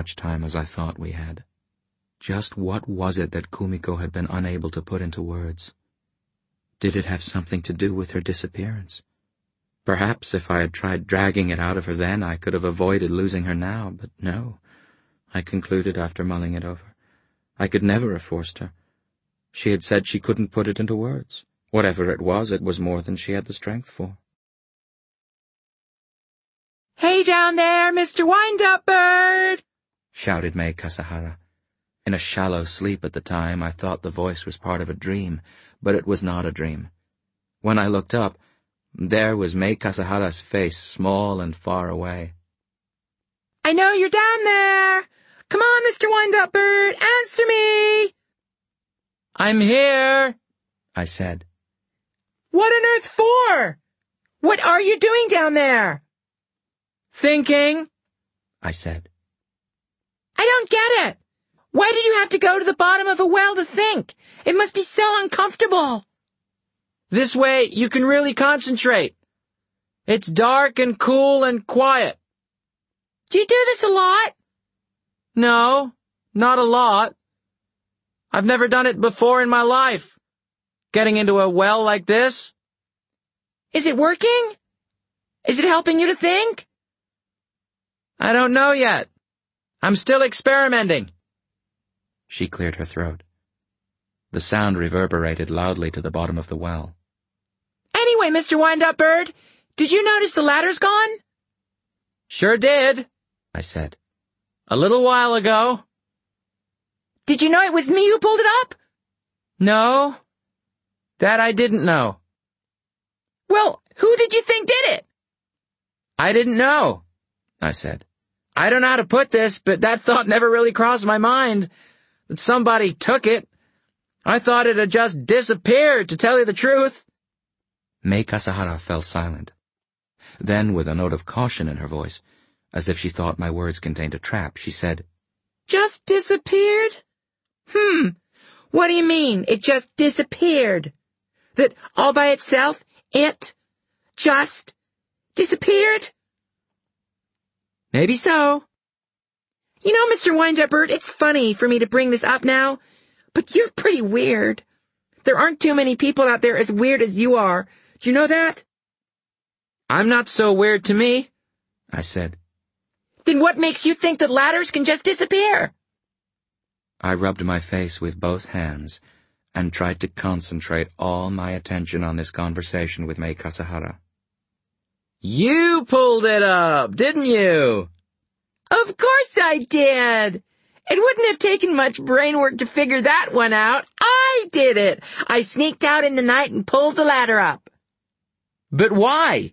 much time as I thought we had. Just what was it that Kumiko had been unable to put into words? Did it have something to do with her disappearance? Perhaps if I had tried dragging it out of her then, I could have avoided losing her now, but no. I concluded after mulling it over. I could never have forced her. She had said she couldn't put it into words. Whatever it was more than she had the strength for. "Hey down there, Mr. Wind-Up-Bird!" shouted Mai Kasahara. In a shallow sleep at the time, I thought the voice was part of a dream, but it was not a dream. When I looked up, there was Mai Kasahara's face, small and far away. "I know you're down there! Come on, Mr. Wind-Up-Bird, answer me!" "I'm here," I said. "What on earth for? What are you doing down there?" "Thinking," I said. "I don't get it. Why did you have to go to the bottom of a well to think? It must be so uncomfortable." "This way you can really concentrate. It's dark and cool and quiet." "Do you do this a lot?" "No, not a lot. I've never done it before in my life. Getting into a well like this." "Is it working? Is it helping you to think?" "I don't know yet. I'm still experimenting." She cleared her throat. The sound reverberated loudly to the bottom of the well. "Anyway, Mr. Wind-Up-Bird, did you notice the ladder's gone?" "Sure did," I said. "A little while ago." "Did you know it was me who pulled it up?" "No, that I didn't know." "Well, who did you think did it?" "I didn't know," I said. "I don't know how to put this, but that thought never really crossed my mind, that somebody took it. I thought it had just disappeared, to tell you the truth." Mai Kasahara fell silent. Then, with a note of caution in her voice, as if she thought my words contained a trap, she said, "Just disappeared? What do you mean, it just disappeared? That all by itself, it just disappeared?" "Maybe so." "You know, Mr. Wind-Up-Bird, it's funny for me to bring this up now, but you're pretty weird. There aren't too many people out there as weird as you are. Do you know that?" "I'm not so weird to me," I said. "Then what makes you think that ladders can just disappear?" I rubbed my face with both hands and tried to concentrate all my attention on this conversation with Mai Kasahara. "You pulled it up, didn't you?" "Of course I did. It wouldn't have taken much brain work to figure that one out. I did it. I sneaked out in the night and pulled the ladder up." "But why?"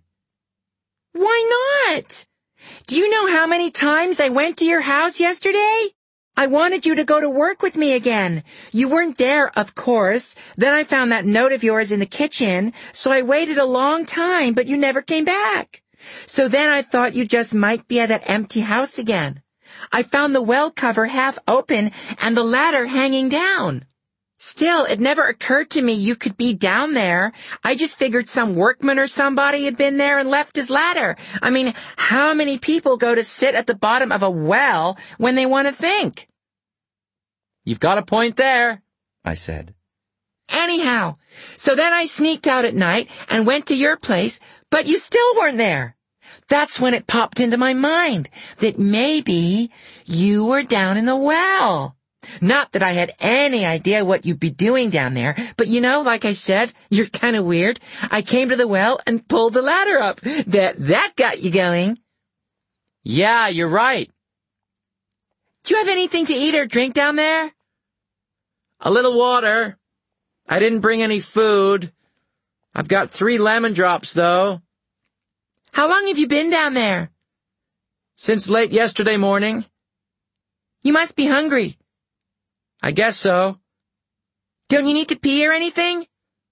"Why not? Do you know how many times I went to your house yesterday? I wanted you to go to work with me again. You weren't there, of course. Then I found that note of yours in the kitchen, so I waited a long time, but you never came back. So then I thought you just might be at that empty house again. I found the well cover half open and the ladder hanging down. Still, it never occurred to me you could be down there. I just figured some workman or somebody had been there and left his ladder. I mean, how many people go to sit at the bottom of a well when they want to think?" "You've got a point there," I said. "Anyhow, so then I sneaked out at night and went to your place, but you still weren't there. That's when it popped into my mind that maybe you were down in the well. Not that I had any idea what you'd be doing down there, but you know, like I said, you're kind of weird. I came to the well and pulled the ladder up. That got you going." "Yeah, you're right." "Do you have anything to eat or drink down there?" "A little water. I didn't bring any food. I've got 3 lemon drops, though." "How long have you been down there?" "Since late yesterday morning." "You must be hungry." "I guess so." "Don't you need to pee or anything?"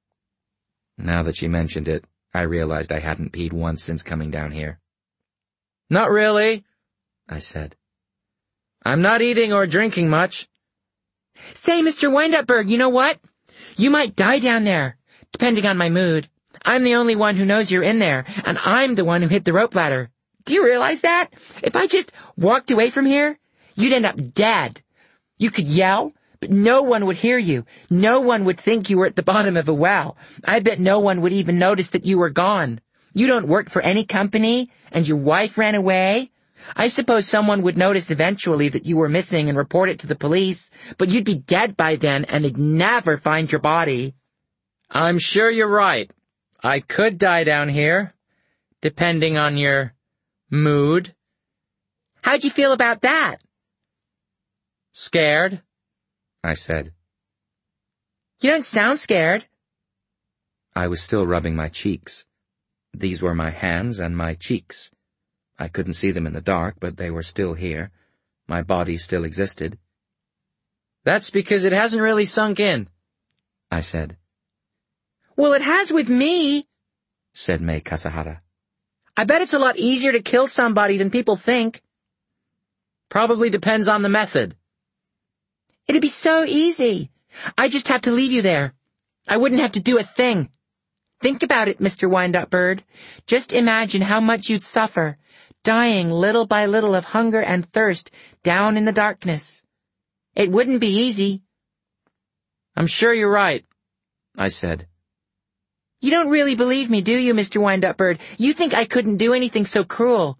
Now that she mentioned it, I realized I hadn't peed once since coming down here. "Not really," I said. "I'm not eating or drinking much." "Say, Mr. Wind-Up-Bird, you know what? You might die down there, depending on my mood. I'm the only one who knows you're in there, and I'm the one who hit the rope ladder. Do you realize that? If I just walked away from here, You'd end up dead. You could yell, but no one would hear you. No one would think you were at the bottom of a well. I bet no one would even notice that you were gone. You don't work for any company, and your wife ran away. I suppose someone would notice eventually that you were missing and report it to the police, but you'd be dead by then and they'd never find your body. I'm sure you're right. I could die down here, depending on your mood. How'd you feel about that? Scared, I said. You don't sound scared. I was still rubbing my cheeks. These were my hands and my cheeks. I couldn't see them in the dark, but they were still here. My body still existed. That's because it hasn't really sunk in, I said. Well, it has with me, said Mai Kasahara. I bet it's a lot easier to kill somebody than people think. Probably depends on the method. It'd be so easy. I just have to leave you there. I wouldn't have to do a thing. Think about it, Mr. Wind-Up Bird. Just imagine how much you'd suffer, dying little by little of hunger and thirst down in the darkness. It wouldn't be easy. I'm sure you're right, I said. You don't really believe me, do you, Mr. Wind-Up Bird? You think I couldn't do anything so cruel.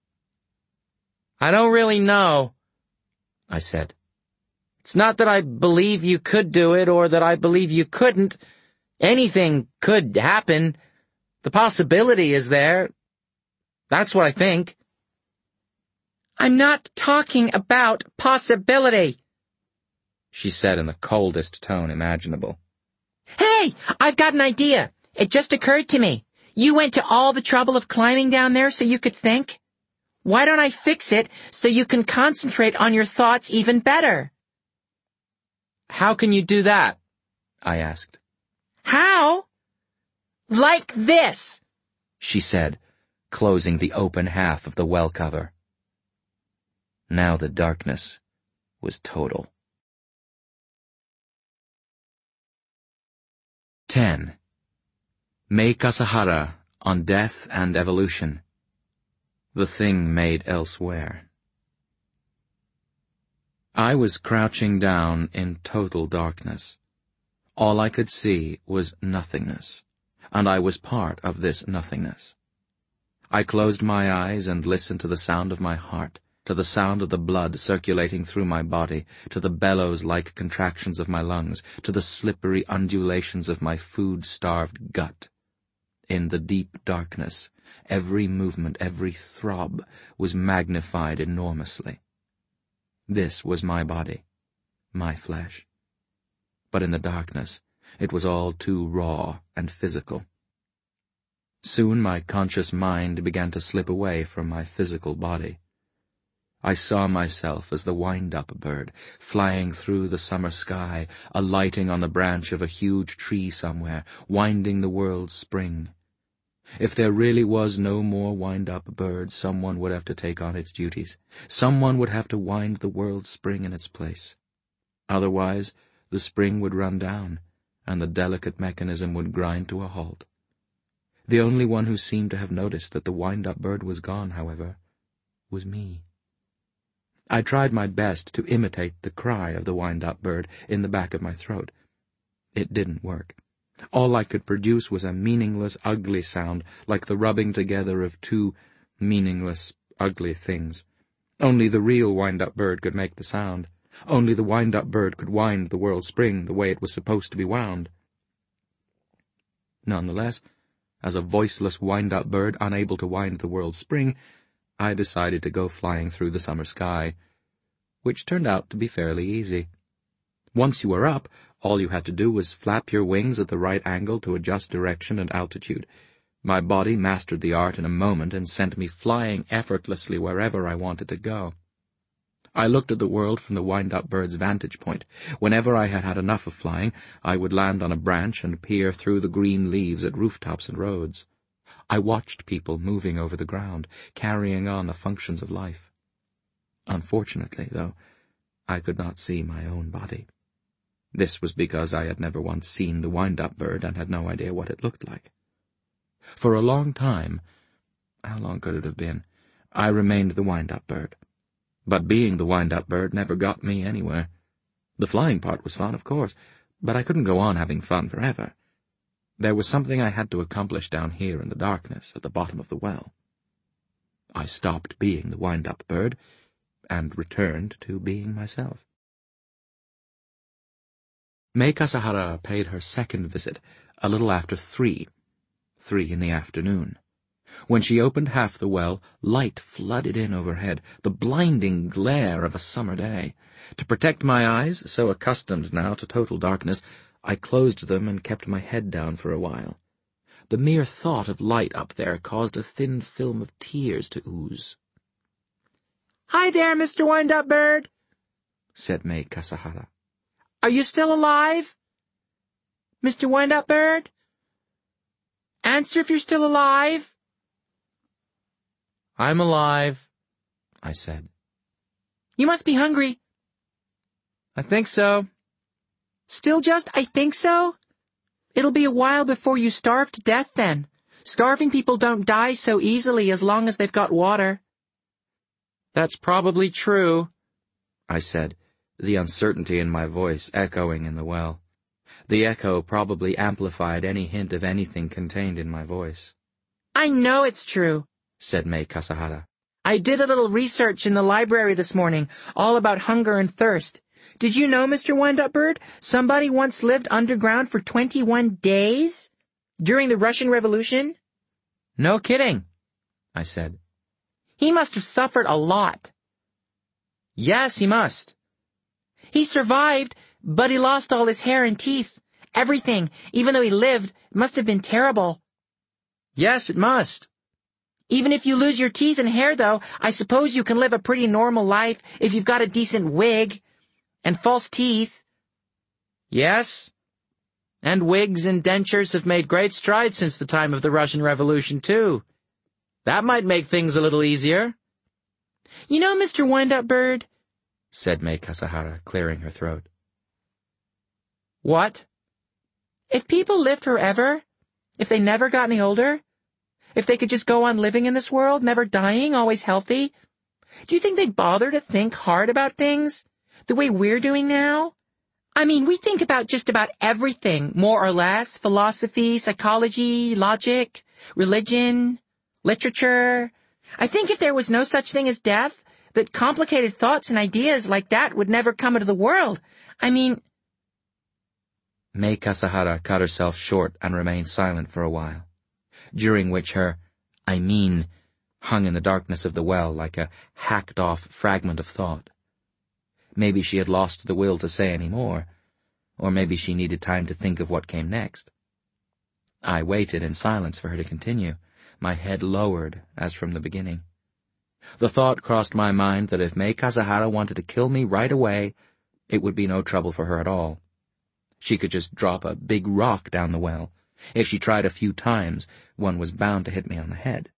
I don't really know, I said. It's not that I believe you could do it or that I believe you couldn't. Anything could happen. The possibility is there. That's what I think. I'm not talking about possibility, she said in the coldest tone imaginable. Hey, I've got an idea. It just occurred to me. You went to all the trouble of climbing down there so you could think? Why don't I fix it so you can concentrate on your thoughts even better? How can you do that? I asked. How? Like this, she said, closing the open half of the well cover. Now the darkness was total. 10. Mai Kasahara on Death and Evolution. The Thing Made Elsewhere. I was crouching down in total darkness. All I could see was nothingness, and I was part of this nothingness. I closed my eyes and listened to the sound of my heart, to the sound of the blood circulating through my body, to the bellows-like contractions of my lungs, to the slippery undulations of my food-starved gut. In the deep darkness, every movement, every throb was magnified enormously. This was my body, my flesh. But in the darkness, it was all too raw and physical. Soon my conscious mind began to slip away from my physical body. I saw myself as the wind-up bird, flying through the summer sky, alighting on the branch of a huge tree somewhere, winding the world's spring. If there really was no more wind-up bird, someone would have to take on its duties. Someone would have to wind the world's spring in its place. Otherwise, the spring would run down, and the delicate mechanism would grind to a halt. The only one who seemed to have noticed that the wind-up bird was gone, however, was me. I tried my best to imitate the cry of the wind-up bird in the back of my throat. It didn't work. All I could produce was a meaningless, ugly sound, like the rubbing together of two meaningless, ugly things. Only the real wind-up bird could make the sound. Only the wind-up bird could wind the world's spring the way it was supposed to be wound. Nonetheless, as a voiceless wind-up bird unable to wind the world's spring, I decided to go flying through the summer sky, which turned out to be fairly easy. Once you were up, all you had to do was flap your wings at the right angle to adjust direction and altitude. My body mastered the art in a moment and sent me flying effortlessly wherever I wanted to go. I looked at the world from the wind-up bird's vantage point. Whenever I had had enough of flying, I would land on a branch and peer through the green leaves at rooftops and roads. I watched people moving over the ground, carrying on the functions of life. Unfortunately, though, I could not see my own body. This was because I had never once seen the wind-up bird and had no idea what it looked like. For a long time, how long could it have been, I remained the wind-up bird. But being the wind-up bird never got me anywhere. The flying part was fun, of course, but I couldn't go on having fun forever. There was something I had to accomplish down here in the darkness at the bottom of the well. I stopped being the wind-up bird and returned to being myself. Mai Kasahara paid her second visit a little after 3 in the afternoon. When she opened half the well, light flooded in overhead, the blinding glare of a summer day. To protect my eyes, so accustomed now to total darkness, I closed them and kept my head down for a while. The mere thought of light up there caused a thin film of tears to ooze. "Hi there, Mr. Wind-Up Bird," said Mai Kasahara. "Are you still alive? Mr. Wind-Up Bird? Answer if you're still alive." "I'm alive," I said. "You must be hungry." "I think so." "Still just, I think so? It'll be a while before you starve to death then. Starving people don't die so easily as long as they've got water." "That's probably true," I said, the uncertainty in my voice echoing in the well. The echo probably amplified any hint of anything contained in my voice. "I know it's true," said Mai Kasahara. "I did a little research in the library this morning, all about hunger and thirst. Did you know, Mr. Wind-Up Bird, somebody once lived underground for 21 days? During the Russian Revolution?" "No kidding," I said. "He must have suffered a lot." "Yes, he must." "He survived, but he lost all his hair and teeth. Everything, even though he lived, must have been terrible." "Yes, it must." "Even if you lose your teeth and hair, though, I suppose you can live a pretty normal life if you've got a decent wig and false teeth." "Yes, and wigs and dentures have made great strides since the time of the Russian Revolution, too. That might make things a little easier." "You know, Mr. Wind-Up Bird," said Mai Kasahara, clearing her throat. "What?" "If people lived forever, if they never got any older, if they could just go on living in this world, never dying, always healthy, do you think they'd bother to think hard about things the way we're doing now? I mean, we think about just about everything, more or less, philosophy, psychology, logic, religion, literature. I think if there was no such thing as death, that complicated thoughts and ideas like that would never come into the world. I mean—" Mai Kasahara cut herself short and remained silent for a while, during which her "I mean" hung in the darkness of the well like a hacked-off fragment of thought. Maybe she had lost the will to say any more, or maybe she needed time to think of what came next. I waited in silence for her to continue, my head lowered as from the beginning. The thought crossed my mind that if Mai Kasahara wanted to kill me right away, it would be no trouble for her at all. She could just drop a big rock down the well. If she tried a few times, one was bound to hit me on the head.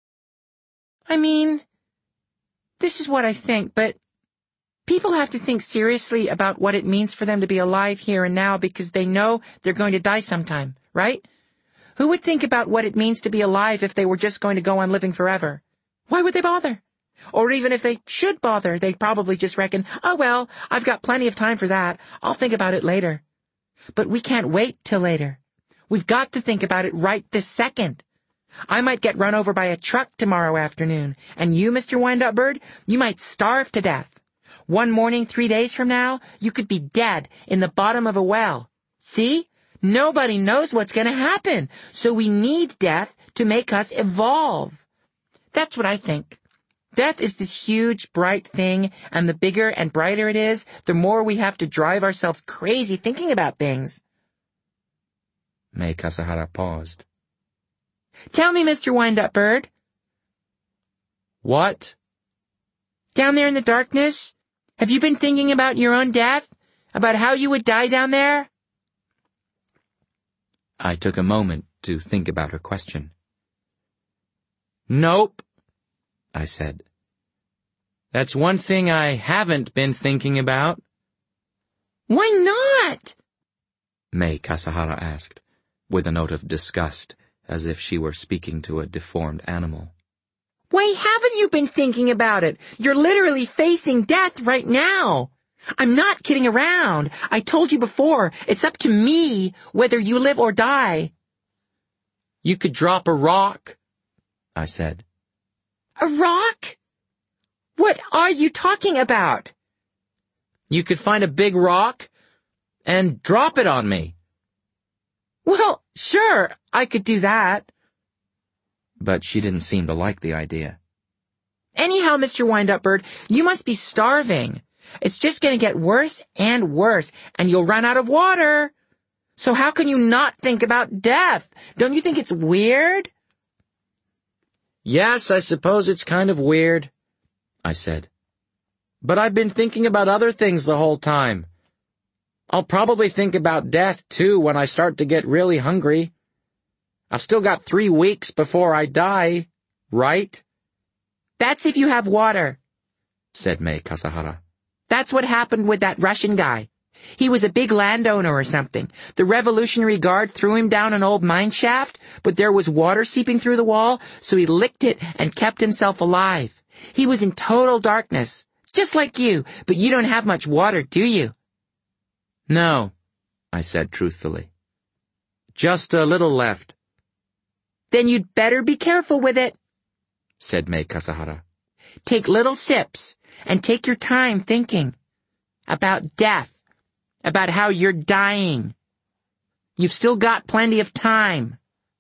"I mean, this is what I think, but people have to think seriously about what it means for them to be alive here and now because they know they're going to die sometime, right? Who would think about what it means to be alive if they were just going to go on living forever? Why would they bother? Or even if they should bother, they'd probably just reckon, oh well, I've got plenty of time for that. I'll think about it later. But we can't wait till later. We've got to think about it right this second. I might get run over by a truck tomorrow afternoon, and you, Mr. Wind-Up Bird, you might starve to death. One morning 3 days from now, you could be dead in the bottom of a well. See? Nobody knows what's going to happen, so we need death to make us evolve. That's what I think. Death is this huge, bright thing, and the bigger and brighter it is, the more we have to drive ourselves crazy thinking about things. Mai Kasahara paused. Tell me, Mr. Wind-Up Bird. What? Down there in the darkness, have you been thinking about your own death? About how you would die down there? I took a moment to think about her question. Nope, I said. That's one thing I haven't been thinking about. Why not? Mai Kasahara asked, with a note of disgust, as if she were speaking to a deformed animal. Why haven't you been thinking about it? You're literally facing death right now. I'm not kidding around. I told you before, it's up to me whether you live or die. You could drop a rock, I said. A rock? What are you talking about? You could find a big rock and drop it on me. Well, sure, I could do that. But she didn't seem to like the idea. Anyhow, Mr. Wind-Up-Bird, you must be starving. It's just going to get worse and worse, and you'll run out of water. So how can you not think about death? Don't you think it's weird? Yes, I suppose it's kind of weird, I said. But I've been thinking about other things the whole time. I'll probably think about death, too, when I start to get really hungry. I've still got 3 weeks before I die, right? That's if you have water, said Mai Kasahara. That's what happened with that Russian guy. He was a big landowner or something. The Revolutionary Guard threw him down an old mine shaft, but there was water seeping through the wall, so he licked it and kept himself alive. He was in total darkness, just like you, but you don't have much water, do you? No, I said truthfully. Just a little left. Then you'd better be careful with it, said Mai Kasahara. Take little sips and take your time thinking about death, about how you're dying. You've still got plenty of time.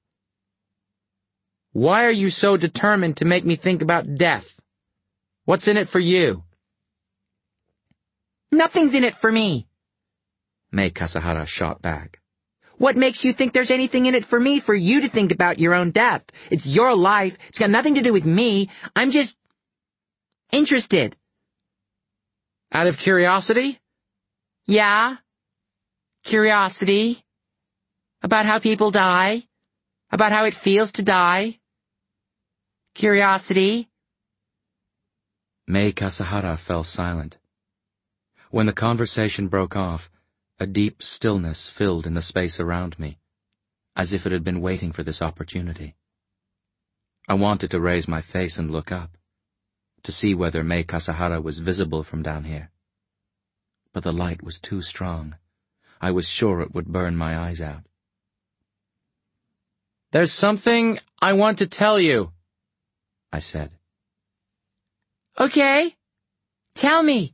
Why are you so determined to make me think about death? What's in it for you? Nothing's in it for me, Mai Kasahara shot back. What makes you think there's anything in it for me for you to think about your own death? It's your life. It's got nothing to do with me. I'm just interested. Out of curiosity? Yeah. Curiosity. About how people die. About how it feels to die. Curiosity. Mai Kasahara fell silent. When the conversation broke off, a deep stillness filled in the space around me, as if it had been waiting for this opportunity. I wanted to raise my face and look up, to see whether Mai Kasahara was visible from down here. But the light was too strong. I was sure it would burn my eyes out. There's something I want to tell you, I said. Okay. Tell me.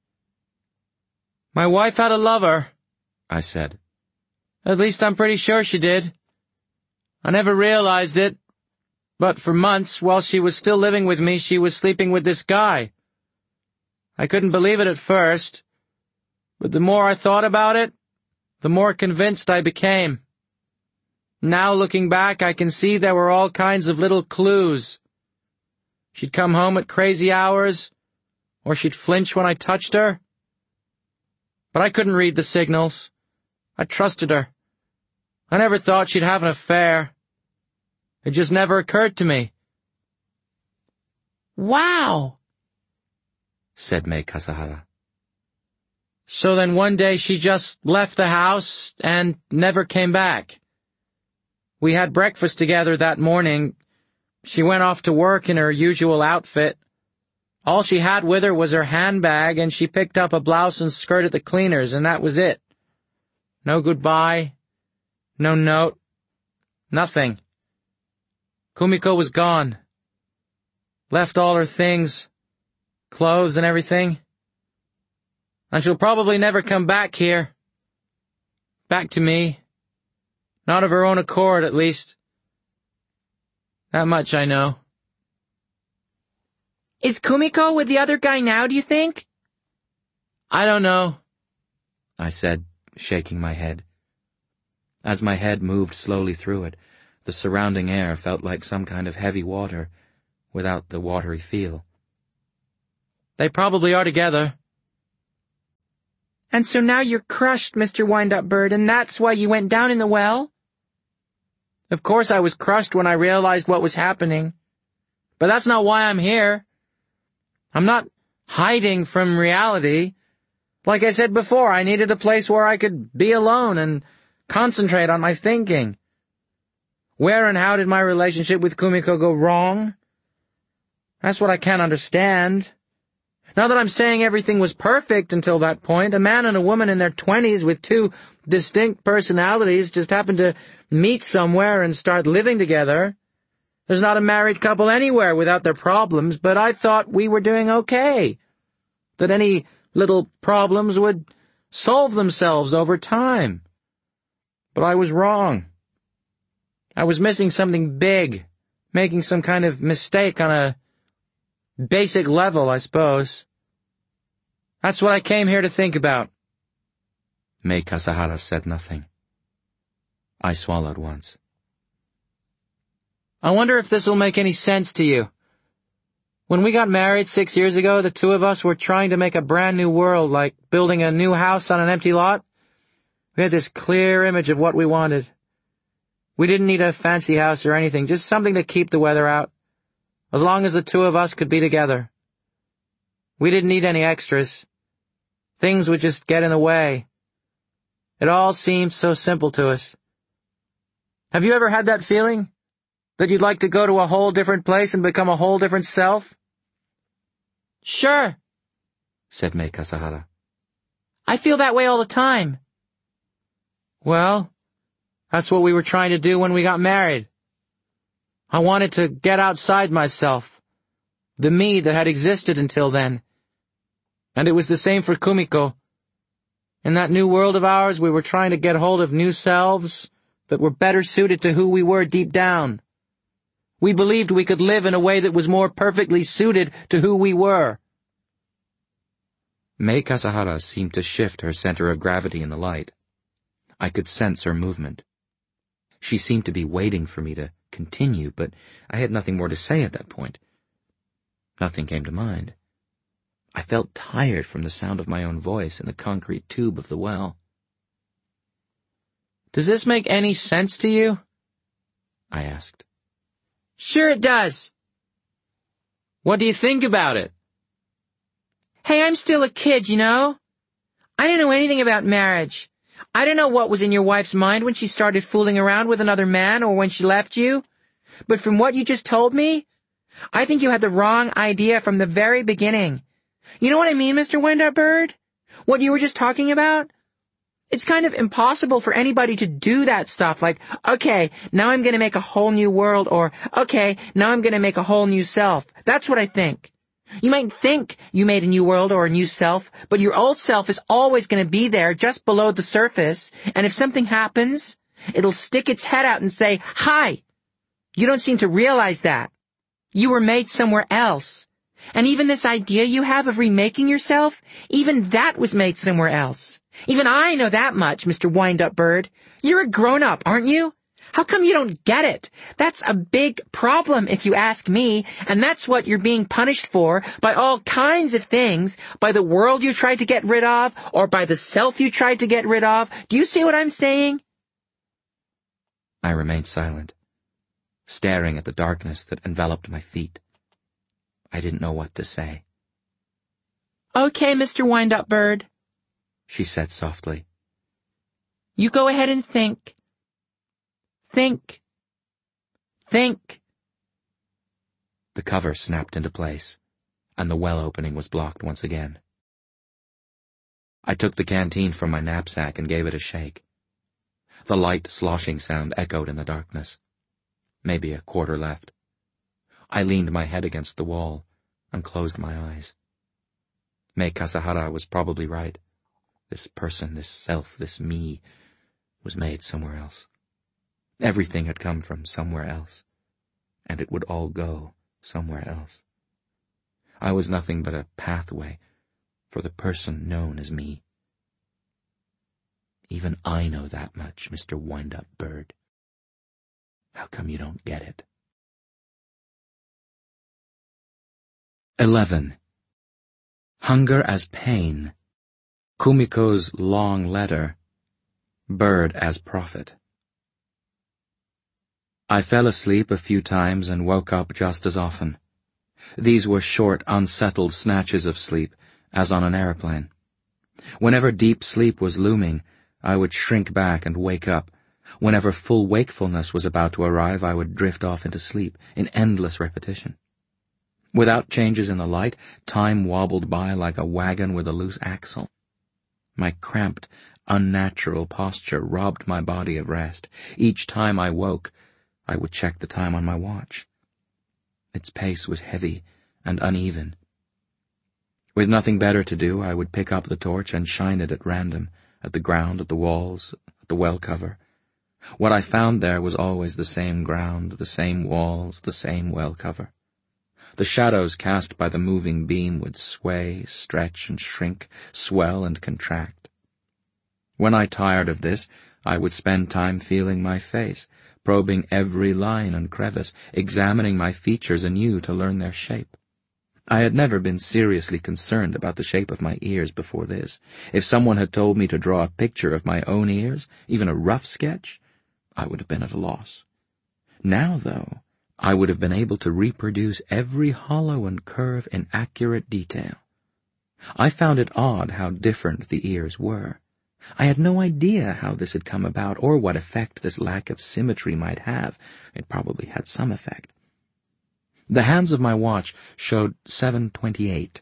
My wife had a lover, I said. At least I'm pretty sure she did. I never realized it, but for months, while she was still living with me, she was sleeping with this guy. I couldn't believe it at first, but the more I thought about it, the more convinced I became. Now looking back, I can see there were all kinds of little clues. She'd come home at crazy hours, or she'd flinch when I touched her. But I couldn't read the signals. I trusted her. I never thought she'd have an affair. It just never occurred to me. Wow, said Mai Kasahara. So then one day she just left the house and never came back. We had breakfast together that morning. She went off to work in her usual outfit. All she had with her was her handbag, and she picked up a blouse and skirt at the cleaners, and that was it. No goodbye, no note, nothing. Kumiko was gone. Left all her things, clothes and everything. And she'll probably never come back here. Back to me. Not of her own accord, at least. That much I know. Is Kumiko with the other guy now, do you think? I don't know, I said, shaking my head. As my head moved slowly through it, the surrounding air felt like some kind of heavy water, without the watery feel. They probably are together. And so now you're crushed, Mr. Wind-Up-Bird, and that's why you went down in the well? Of course I was crushed when I realized what was happening. But that's not why I'm here. I'm not hiding from reality. Like I said before, I needed a place where I could be alone and concentrate on my thinking. Where and how did my relationship with Kumiko go wrong? That's what I can't understand. Now that I'm saying everything was perfect until that point, a man and a woman in their 20s with two distinct personalities just happened to meet somewhere and start living together. There's not a married couple anywhere without their problems, but I thought we were doing okay. That any little problems would solve themselves over time. But I was wrong. I was missing something big, making some kind of mistake on a basic level, I suppose. That's what I came here to think about. Mai Kasahara said nothing. I swallowed once. I wonder if this will make any sense to you. When we got married 6 years ago, the two of us were trying to make a brand new world, like building a new house on an empty lot. We had this clear image of what we wanted. We didn't need a fancy house or anything, just something to keep the weather out, as long as the two of us could be together. We didn't need any extras. Things would just get in the way. It all seemed so simple to us. Have you ever had that feeling? That you'd like to go to a whole different place and become a whole different self? Sure, said Mai Kasahara. I feel that way all the time. Well, that's what we were trying to do when we got married. I wanted to get outside myself, the me that had existed until then. And it was the same for Kumiko. In that new world of ours, we were trying to get hold of new selves that were better suited to who we were deep down. We believed we could live in a way that was more perfectly suited to who we were. Mai Kasahara seemed to shift her center of gravity in the light. I could sense her movement. She seemed to be waiting for me to continue, but I had nothing more to say at that point. Nothing came to mind. I felt tired from the sound of my own voice in the concrete tube of the well. Does this make any sense to you? I asked. Sure it does. What do you think about it? Hey, I'm still a kid, you know? I don't know anything about marriage. I don't know what was in your wife's mind when she started fooling around with another man or when she left you. But from what you just told me, I think you had the wrong idea from the very beginning. You know what I mean, Mr. Wind-Up Bird? What you were just talking about? It's kind of impossible for anybody to do that stuff, like, okay, now I'm gonna make a whole new world, or, okay, now I'm gonna make a whole new self. That's what I think. You might think you made a new world or a new self, but your old self is always gonna be there just below the surface, and if something happens, it'll stick its head out and say, hi. You don't seem to realize that. You were made somewhere else. And even this idea you have of remaking yourself, even that was made somewhere else. Even I know that much, Mr. Wind-Up Bird. You're a grown-up, aren't you? How come you don't get it? That's a big problem, if you ask me, and that's what you're being punished for by all kinds of things, by the world you tried to get rid of, or by the self you tried to get rid of. Do you see what I'm saying? I remained silent, staring at the darkness that enveloped my feet. I didn't know what to say. Okay, Mr. Wind-Up Bird, she said softly. You go ahead and think. Think. Think. The cover snapped into place, and the well opening was blocked once again. I took the canteen from my knapsack and gave it a shake. The light sloshing sound echoed in the darkness. Maybe a quarter left. I leaned my head against the wall and closed my eyes. Mai Kasahara was probably right. This person, this self, this me, was made somewhere else. Everything had come from somewhere else, and it would all go somewhere else. I was nothing but a pathway for the person known as me. Even I know that much, Mr. Wind-Up Bird. How come you don't get it? 11. Hunger as Pain. Kumiko's Long Letter. Bird as Prophet. I fell asleep a few times and woke up just as often. These were short, unsettled snatches of sleep, as on an airplane. Whenever deep sleep was looming, I would shrink back and wake up. Whenever full wakefulness was about to arrive, I would drift off into sleep, in endless repetition. Without changes in the light, time wobbled by like a wagon with a loose axle. My cramped, unnatural posture robbed my body of rest. Each time I woke, I would check the time on my watch. Its pace was heavy and uneven. With nothing better to do, I would pick up the torch and shine it at random, at the ground, at the walls, at the well cover. What I found there was always the same ground, the same walls, the same well cover. The shadows cast by the moving beam would sway, stretch and shrink, swell and contract. When I tired of this, I would spend time feeling my face, probing every line and crevice, examining my features anew to learn their shape. I had never been seriously concerned about the shape of my ears before this. If someone had told me to draw a picture of my own ears, even a rough sketch, I would have been at a loss. Now, though, I would have been able to reproduce every hollow and curve in accurate detail. I found it odd how different the ears were. I had no idea how this had come about or what effect this lack of symmetry might have. It probably had some effect. The hands of my watch showed 7:28.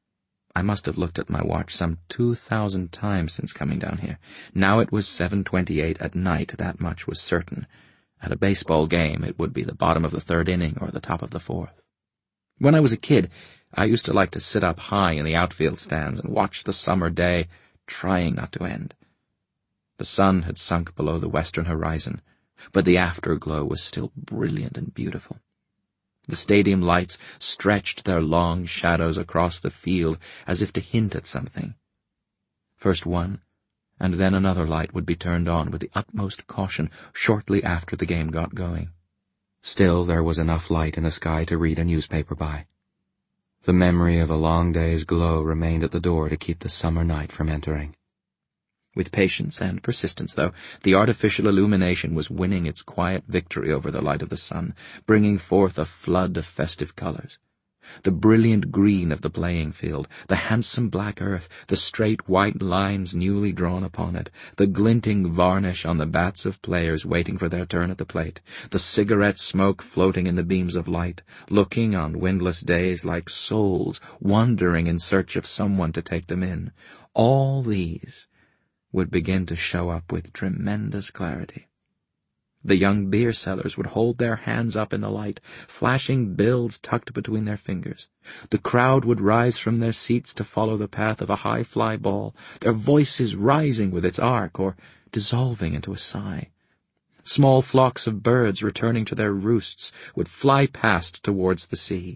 I must have looked at my watch some 2,000 times since coming down here. Now it was 7:28 at night, that much was certain. At a baseball game, it would be the bottom of the third inning or the top of the fourth. When I was a kid, I used to like to sit up high in the outfield stands and watch the summer day, trying not to end. The sun had sunk below the western horizon, but the afterglow was still brilliant and beautiful. The stadium lights stretched their long shadows across the field as if to hint at something. First one, and then another light would be turned on with the utmost caution shortly after the game got going. Still, there was enough light in the sky to read a newspaper by. The memory of a long day's glow remained at the door to keep the summer night from entering. With patience and persistence, though, the artificial illumination was winning its quiet victory over the light of the sun, bringing forth a flood of festive colors. The brilliant green of the playing field, the handsome black earth, the straight white lines newly drawn upon it, the glinting varnish on the bats of players waiting for their turn at the plate, the cigarette smoke floating in the beams of light, looking on windless days like souls wandering in search of someone to take them in, all these would begin to show up with tremendous clarity. The young beer sellers would hold their hands up in the light, flashing bills tucked between their fingers. The crowd would rise from their seats to follow the path of a high fly ball, their voices rising with its arc or dissolving into a sigh. Small flocks of birds returning to their roosts would fly past towards the sea.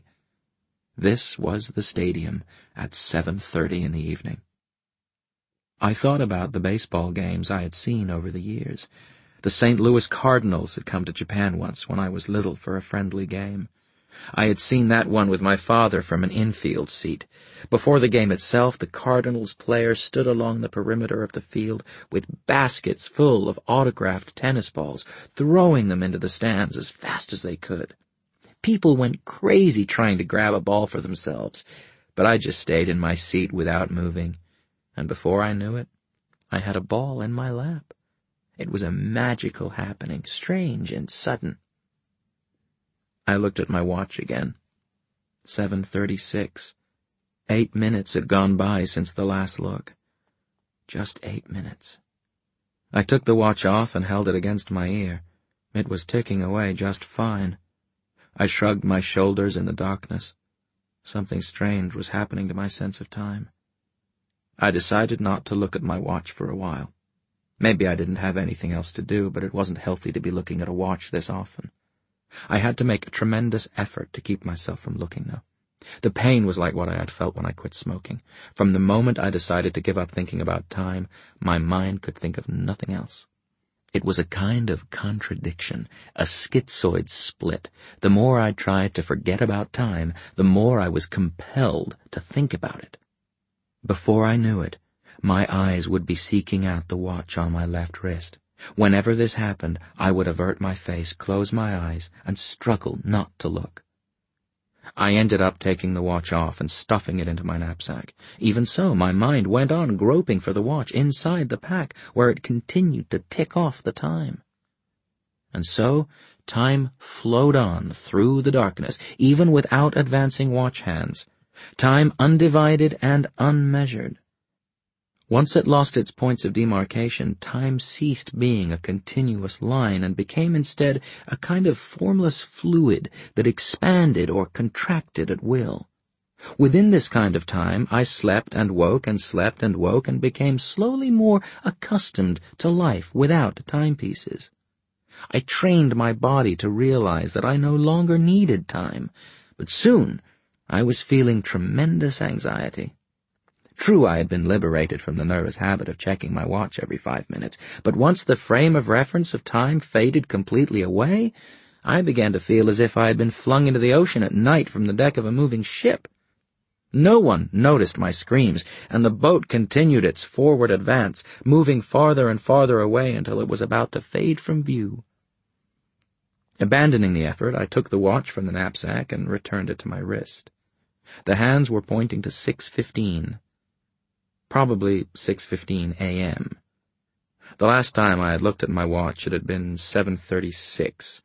This was the stadium at 7:30 in the evening. I thought about the baseball games I had seen over the years. The St. Louis Cardinals had come to Japan once when I was little for a friendly game. I had seen that one with my father from an infield seat. Before the game itself, the Cardinals players stood along the perimeter of the field with baskets full of autographed tennis balls, throwing them into the stands as fast as they could. People went crazy trying to grab a ball for themselves, but I just stayed in my seat without moving, and before I knew it, I had a ball in my lap. It was a magical happening, strange and sudden. I looked at my watch again. 7:36. 8 minutes had gone by since the last look. Just 8 minutes. I took the watch off and held it against my ear. It was ticking away just fine. I shrugged my shoulders in the darkness. Something strange was happening to my sense of time. I decided not to look at my watch for a while. Maybe I didn't have anything else to do, but it wasn't healthy to be looking at a watch this often. I had to make a tremendous effort to keep myself from looking, though. The pain was like what I had felt when I quit smoking. From the moment I decided to give up thinking about time, my mind could think of nothing else. It was a kind of contradiction, a schizoid split. The more I tried to forget about time, the more I was compelled to think about it. Before I knew it, my eyes would be seeking out the watch on my left wrist. Whenever this happened, I would avert my face, close my eyes, and struggle not to look. I ended up taking the watch off and stuffing it into my knapsack. Even so, my mind went on groping for the watch inside the pack, where it continued to tick off the time. And so time flowed on through the darkness, even without advancing watch hands, time undivided and unmeasured. Once it lost its points of demarcation, time ceased being a continuous line and became instead a kind of formless fluid that expanded or contracted at will. Within this kind of time, I slept and woke and slept and woke and became slowly more accustomed to life without timepieces. I trained my body to realize that I no longer needed time, but soon I was feeling tremendous anxiety. True, I had been liberated from the nervous habit of checking my watch every 5 minutes, but once the frame of reference of time faded completely away, I began to feel as if I had been flung into the ocean at night from the deck of a moving ship. No one noticed my screams, and the boat continued its forward advance, moving farther and farther away until it was about to fade from view. Abandoning the effort, I took the watch from the knapsack and returned it to my wrist. The hands were pointing to 6:15. Probably 6:15 a.m. The last time I had looked at my watch, it had been 7:36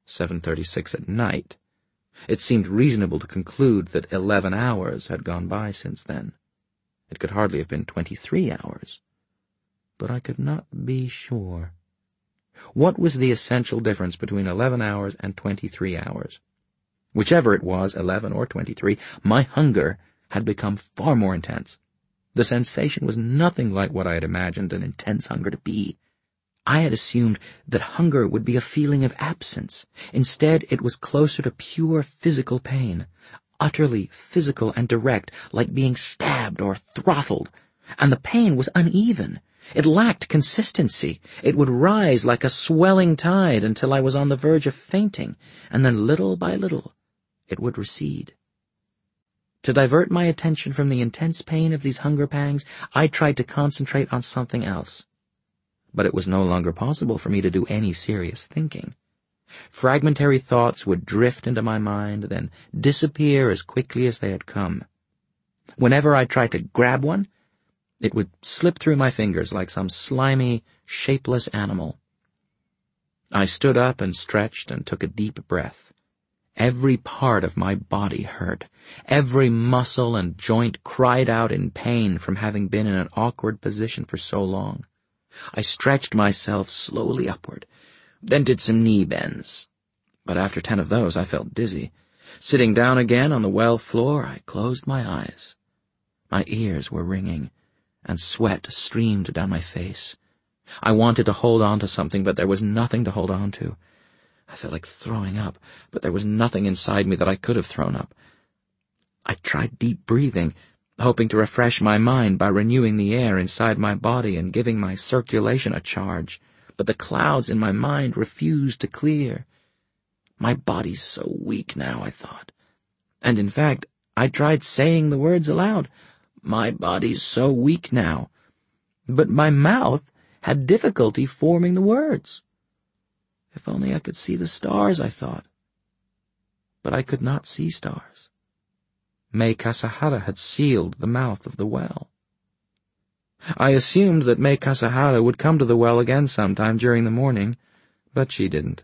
at night. It seemed reasonable to conclude that 11 hours had gone by since then. It could hardly have been 23 hours. But I could not be sure. What was the essential difference between 11 hours and 23 hours? Whichever it was, 11 or 23, my hunger had become far more intense. The sensation was nothing like what I had imagined an intense hunger to be. I had assumed that hunger would be a feeling of absence. Instead, it was closer to pure physical pain, utterly physical and direct, like being stabbed or throttled. And the pain was uneven. It lacked consistency. It would rise like a swelling tide until I was on the verge of fainting, and then little by little it would recede. To divert my attention from the intense pain of these hunger pangs, I tried to concentrate on something else. But it was no longer possible for me to do any serious thinking. Fragmentary thoughts would drift into my mind, then disappear as quickly as they had come. Whenever I tried to grab one, it would slip through my fingers like some slimy, shapeless animal. I stood up and stretched and took a deep breath. Every part of my body hurt. Every muscle and joint cried out in pain from having been in an awkward position for so long. I stretched myself slowly upward, then did some knee bends. But after 10 of those, I felt dizzy. Sitting down again on the well floor, I closed my eyes. My ears were ringing, and sweat streamed down my face. I wanted to hold on to something, but there was nothing to hold on to. I felt like throwing up, but there was nothing inside me that I could have thrown up. I tried deep breathing, hoping to refresh my mind by renewing the air inside my body and giving my circulation a charge, but the clouds in my mind refused to clear. My body's so weak now, I thought. And in fact, I tried saying the words aloud. My body's so weak now. But my mouth had difficulty forming the words. If only I could see the stars, I thought. But I could not see stars. Mai Kasahara had sealed the mouth of the well. I assumed that Mai Kasahara would come to the well again sometime during the morning, but she didn't.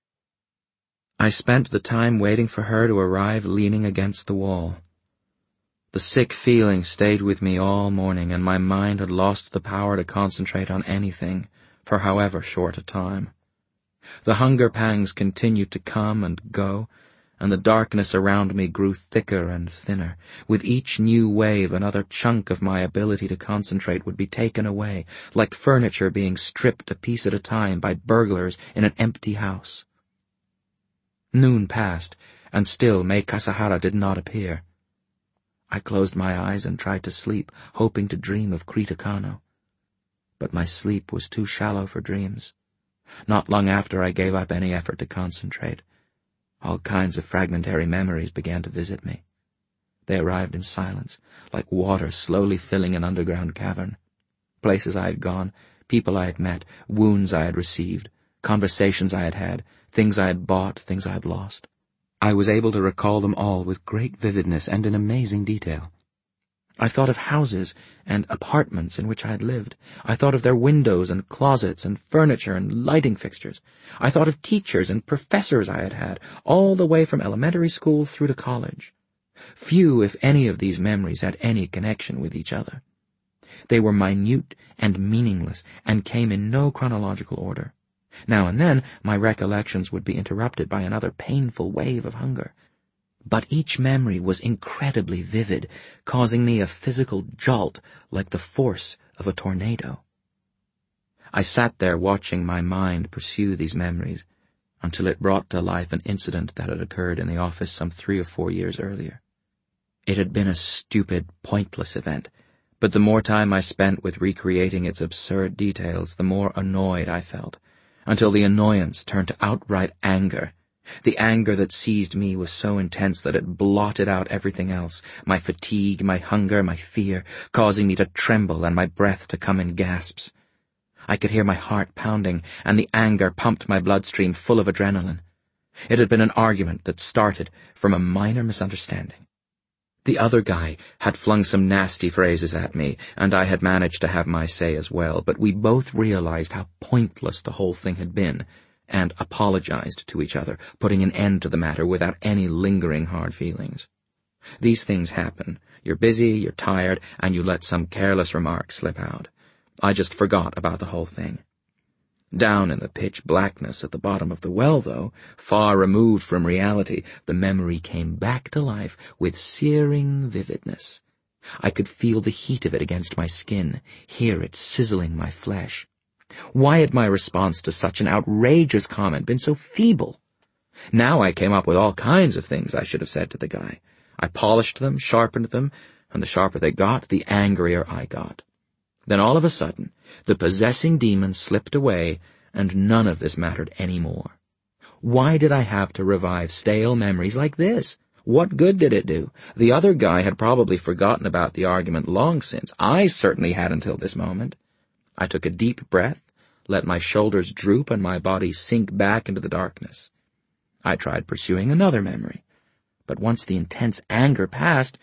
I spent the time waiting for her to arrive leaning against the wall. The sick feeling stayed with me all morning, and my mind had lost the power to concentrate on anything for however short a time. The hunger pangs continued to come and go, and the darkness around me grew thicker and thinner. With each new wave, another chunk of my ability to concentrate would be taken away, like furniture being stripped a piece at a time by burglars in an empty house. Noon passed, and still Mai Kasahara did not appear. I closed my eyes and tried to sleep, hoping to dream of Krita Kano. But my sleep was too shallow for dreams. Not long after, I gave up any effort to concentrate. All kinds of fragmentary memories began to visit me. They arrived in silence, like water slowly filling an underground cavern. Places I had gone, people I had met, wounds I had received, conversations I had had, things I had bought, things I had lost. I was able to recall them all with great vividness and in amazing detail. I thought of houses and apartments in which I had lived. I thought of their windows and closets and furniture and lighting fixtures. I thought of teachers and professors I had had, all the way from elementary school through to college. Few, if any, of these memories had any connection with each other. They were minute and meaningless, and came in no chronological order. Now and then my recollections would be interrupted by another painful wave of hunger. But each memory was incredibly vivid, causing me a physical jolt like the force of a tornado. I sat there watching my mind pursue these memories until it brought to life an incident that had occurred in the office some 3 or 4 years earlier. It had been a stupid, pointless event, but the more time I spent with recreating its absurd details, the more annoyed I felt, until the annoyance turned to outright anger. The anger that seized me was so intense that it blotted out everything else, my fatigue, my hunger, my fear, causing me to tremble and my breath to come in gasps. I could hear my heart pounding, and the anger pumped my bloodstream full of adrenaline. It had been an argument that started from a minor misunderstanding. The other guy had flung some nasty phrases at me, and I had managed to have my say as well, but we both realized how pointless the whole thing had been, and apologized to each other, putting an end to the matter without any lingering hard feelings. These things happen. You're busy, you're tired, and you let some careless remark slip out. I just forgot about the whole thing. Down in the pitch blackness at the bottom of the well, though, far removed from reality, the memory came back to life with searing vividness. I could feel the heat of it against my skin, hear it sizzling my flesh. Why had my response to such an outrageous comment been so feeble? Now I came up with all kinds of things I should have said to the guy. I polished them, sharpened them, and the sharper they got, the angrier I got. Then all of a sudden, the possessing demon slipped away, and none of this mattered any more. Why did I have to revive stale memories like this? What good did it do? The other guy had probably forgotten about the argument long since. I certainly had until this moment. I took a deep breath, let my shoulders droop and my body sink back into the darkness. I tried pursuing another memory, but once the intense anger passed,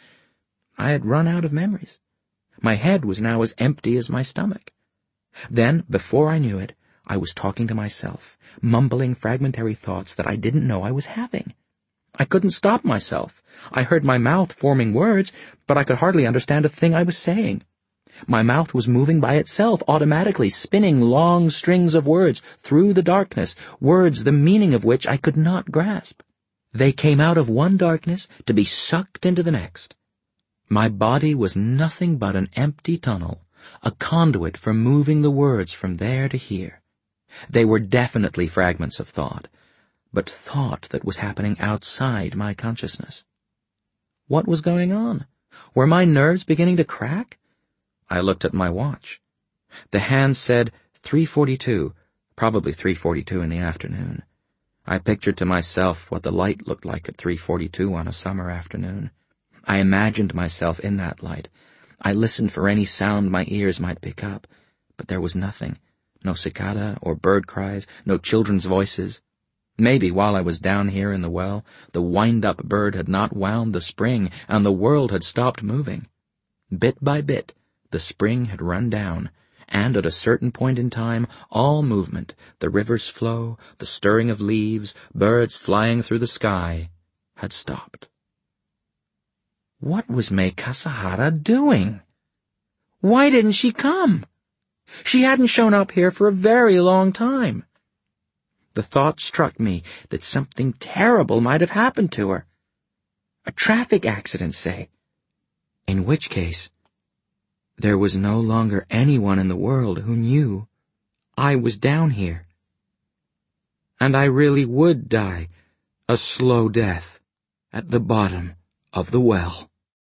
I had run out of memories. My head was now as empty as my stomach. Then, before I knew it, I was talking to myself, mumbling fragmentary thoughts that I didn't know I was having. I couldn't stop myself. I heard my mouth forming words, but I could hardly understand a thing I was saying. My mouth was moving by itself, automatically, spinning long strings of words through the darkness, words the meaning of which I could not grasp. They came out of one darkness to be sucked into the next. My body was nothing but an empty tunnel, a conduit for moving the words from there to here. They were definitely fragments of thought, but thought that was happening outside my consciousness. What was going on? Were my nerves beginning to crack? I looked at my watch. The hand said 3:42, probably 3:42 in the afternoon. I pictured to myself what the light looked like at 3:42 on a summer afternoon. I imagined myself in that light. I listened for any sound my ears might pick up, but there was nothing. No cicada or bird cries, no children's voices. Maybe while I was down here in the well, the wind-up bird had not wound the spring, and the world had stopped moving. Bit by bit, the spring had run down, and at a certain point in time, all movement, the river's flow, the stirring of leaves, birds flying through the sky, had stopped. What was Mai Kasahara doing? Why didn't she come? She hadn't shown up here for a very long time. The thought struck me that something terrible might have happened to her. A traffic accident, say. In which case, there was no longer anyone in the world who knew I was down here. And I really would die a slow death at the bottom of the well.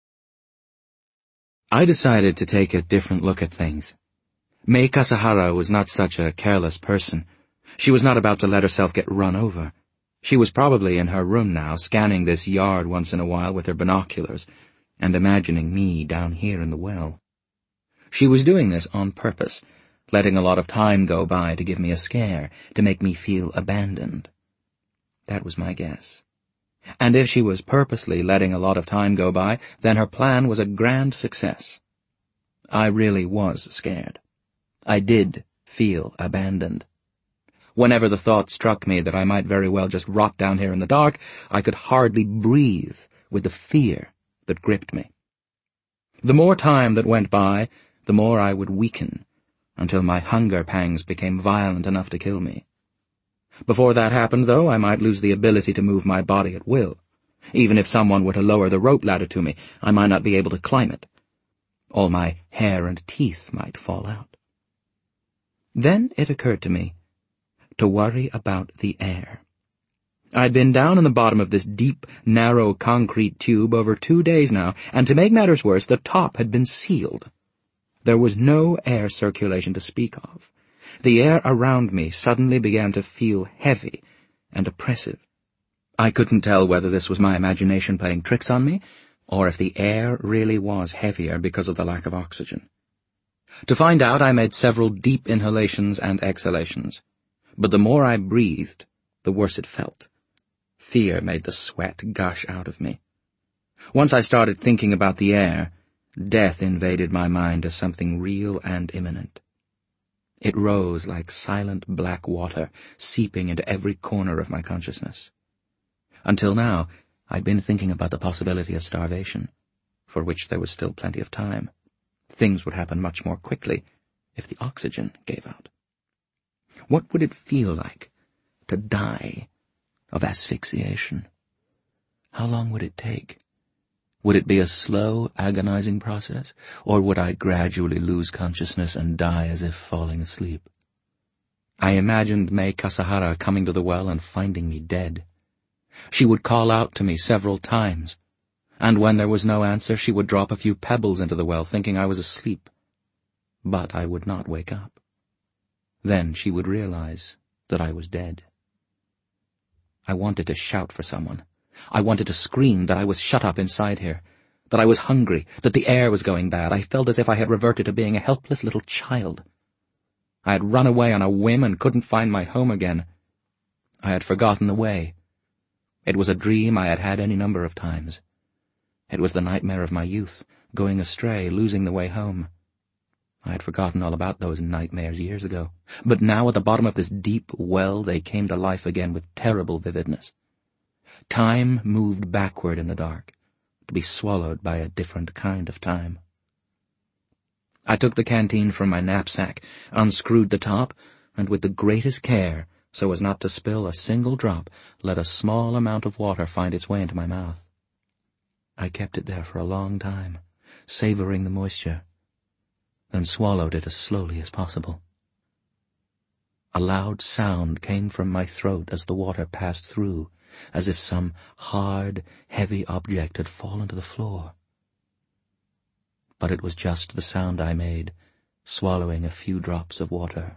I decided to take a different look at things. Mai Kasahara was not such a careless person. She was not about to let herself get run over. She was probably in her room now, scanning this yard once in a while with her binoculars, and imagining me down here in the well. She was doing this on purpose, letting a lot of time go by to give me a scare, to make me feel abandoned. That was my guess. And if she was purposely letting a lot of time go by, then her plan was a grand success. I really was scared. I did feel abandoned. Whenever the thought struck me that I might very well just rot down here in the dark, I could hardly breathe with the fear that gripped me. The more time that went by, the more I would weaken, until my hunger pangs became violent enough to kill me. Before that happened, though, I might lose the ability to move my body at will. Even if someone were to lower the rope ladder to me, I might not be able to climb it. All my hair and teeth might fall out. Then it occurred to me to worry about the air. I'd been down in the bottom of this deep, narrow concrete tube over 2 days now, and to make matters worse, the top had been sealed. There was no air circulation to speak of. The air around me suddenly began to feel heavy and oppressive. I couldn't tell whether this was my imagination playing tricks on me, or if the air really was heavier because of the lack of oxygen. To find out, I made several deep inhalations and exhalations, but the more I breathed, the worse it felt. Fear made the sweat gush out of me. Once I started thinking about the air, death invaded my mind as something real and imminent. It rose like silent black water, seeping into every corner of my consciousness. Until now, I'd been thinking about the possibility of starvation, for which there was still plenty of time. Things would happen much more quickly if the oxygen gave out. What would it feel like to die of asphyxiation? How long would it take? Would it be a slow, agonizing process, or would I gradually lose consciousness and die as if falling asleep? I imagined Mai Kasahara coming to the well and finding me dead. She would call out to me several times, and when there was no answer, she would drop a few pebbles into the well, thinking I was asleep. But I would not wake up. Then she would realize that I was dead. I wanted to shout for someone. I wanted to scream that I was shut up inside here, that I was hungry, that the air was going bad. I felt as if I had reverted to being a helpless little child. I had run away on a whim and couldn't find my home again. I had forgotten the way. It was a dream I had had any number of times. It was the nightmare of my youth, going astray, losing the way home. I had forgotten all about those nightmares years ago, but now at the bottom of this deep well they came to life again with terrible vividness. Time moved backward in the dark, to be swallowed by a different kind of time. I took the canteen from my knapsack, unscrewed the top, and with the greatest care, so as not to spill a single drop, let a small amount of water find its way into my mouth. I kept it there for a long time, savoring the moisture, then swallowed it as slowly as possible. A loud sound came from my throat as the water passed through, as if some hard, heavy object had fallen to the floor. But it was just the sound I made, swallowing a few drops of water.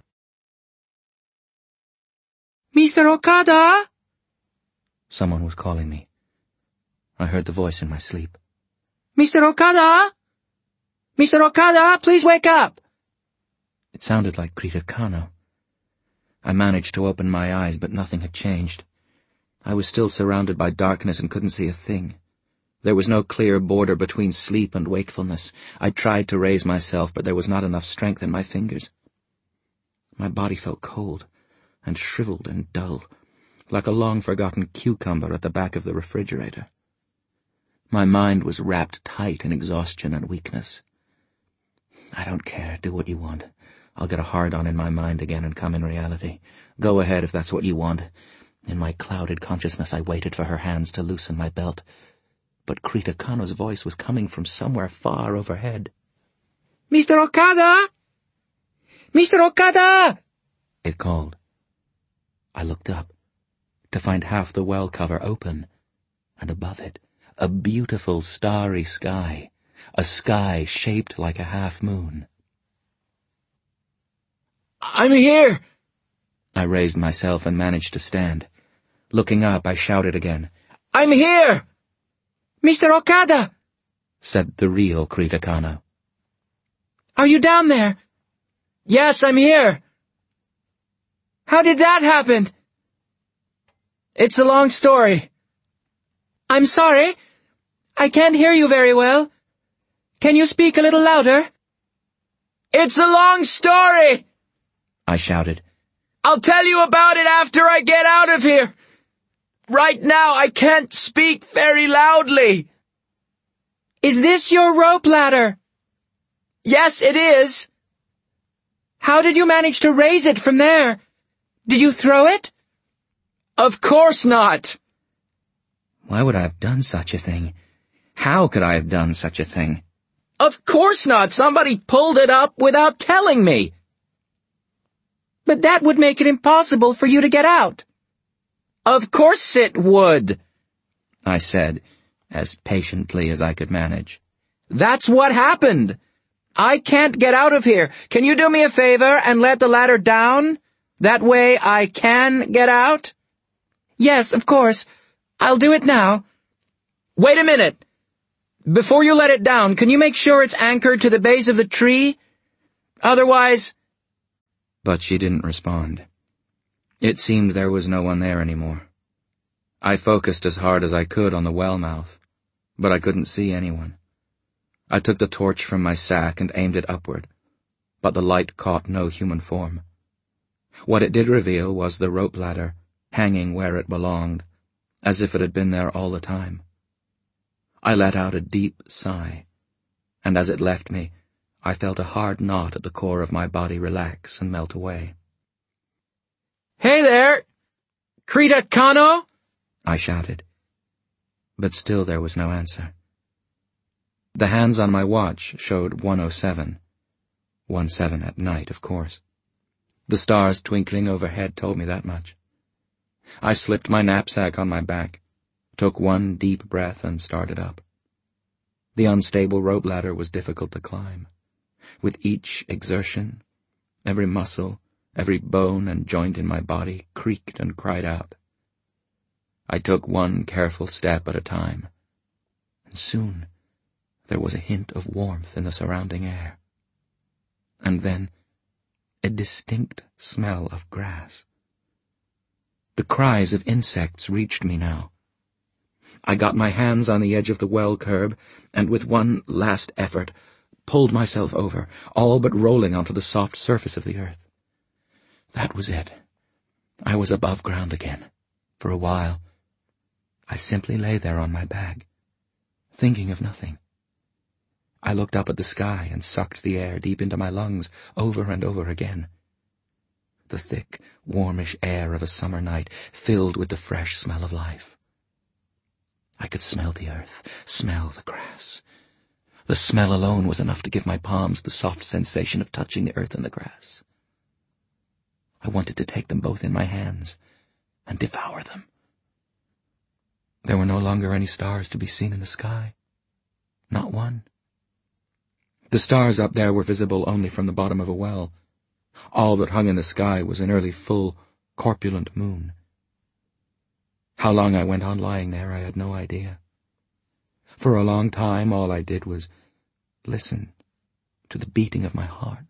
Mr. Okada! Someone was calling me. I heard the voice in my sleep. Mr. Okada! Mr. Okada, please wake up! It sounded like Krita Kano. I managed to open my eyes, but nothing had changed. I was still surrounded by darkness and couldn't see a thing. There was no clear border between sleep and wakefulness. I tried to raise myself, but there was not enough strength in my fingers. My body felt cold and shriveled and dull, like a long-forgotten cucumber at the back of the refrigerator. My mind was wrapped tight in exhaustion and weakness. I don't care. Do what you want. I'll get a hard-on in my mind again and come in reality. Go ahead if that's what you want. In my clouded consciousness, I waited for her hands to loosen my belt. But Krita Kano's voice was coming from somewhere far overhead. Mr. Okada! Mr. Okada! It called. I looked up, to find half the well cover open, and above it, a beautiful starry sky, a sky shaped like a half-moon. I'm here! I raised myself and managed to stand. Looking up, I shouted again. I'm here! Mr. Okada! Said the real Krita Kano. Are you down there? Yes, I'm here. How did that happen? It's a long story. I'm sorry. I can't hear you very well. Can you speak a little louder? It's a long story, I shouted. I'll tell you about it after I get out of here. Right now I can't speak very loudly. Is this your rope ladder? Yes, it is. How did you manage to raise it from there? Did you throw it? Of course not. Why would I have done such a thing? How could I have done such a thing? Of course not. Somebody pulled it up without telling me. But that would make it impossible for you to get out. Of course it would, I said, as patiently as I could manage. That's what happened. I can't get out of here. Can you do me a favor and let the ladder down? That way I can get out? Yes, of course. I'll do it now. Wait a minute. Before you let it down, can you make sure it's anchored to the base of the tree? Otherwise... But she didn't respond. It seemed there was no one there anymore. I focused as hard as I could on the well mouth, but I couldn't see anyone. I took the torch from my sack and aimed it upward, but the light caught no human form. What it did reveal was the rope ladder, hanging where it belonged, as if it had been there all the time. I let out a deep sigh, and as it left me, I felt a hard knot at the core of my body relax and melt away. Hey there! Krita Kano? I shouted. But still there was no answer. The hands on my watch showed 1:07. 17 at night, of course. The stars twinkling overhead told me that much. I slipped my knapsack on my back, took one deep breath and started up. The unstable rope ladder was difficult to climb. With each exertion, every muscle, every bone and joint in my body creaked and cried out. I took one careful step at a time, and soon there was a hint of warmth in the surrounding air. And then a distinct smell of grass. The cries of insects reached me now. I got my hands on the edge of the well curb, and with one last effort, pulled myself over, all but rolling onto the soft surface of the earth. That was it. I was above ground again. For a while, I simply lay there on my back, thinking of nothing. I looked up at the sky and sucked the air deep into my lungs over and over again. The thick, warmish air of a summer night filled with the fresh smell of life. I could smell the earth, smell the grass. The smell alone was enough to give my palms the soft sensation of touching the earth and the grass. I wanted to take them both in my hands and devour them. There were no longer any stars to be seen in the sky. Not one. The stars up there were visible only from the bottom of a well. All that hung in the sky was an early full, corpulent moon. How long I went on lying there, I had no idea. For a long time, all I did was listen to the beating of my heart.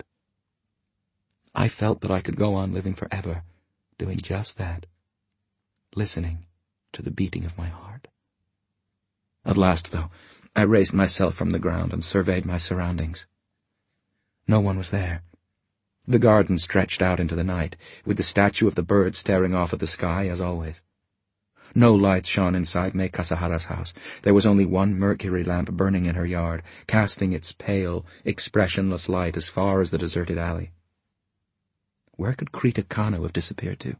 I felt that I could go on living forever, doing just that, listening to the beating of my heart. At last, though, I raised myself from the ground and surveyed my surroundings. No one was there. The garden stretched out into the night, with the statue of the bird staring off at the sky as always. No lights shone inside Mai Kasahara's house. There was only one mercury lamp burning in her yard, casting its pale, expressionless light as far as the deserted alley. Where could Krita Kano have disappeared to?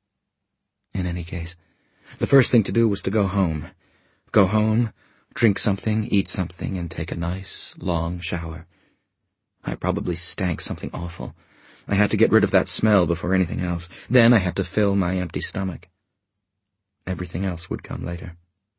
In any case, the first thing to do was to go home. Go home, drink something, eat something, and take a nice, long shower. I probably stank something awful. I had to get rid of that smell before anything else. Then I had to fill my empty stomach. Everything else would come later.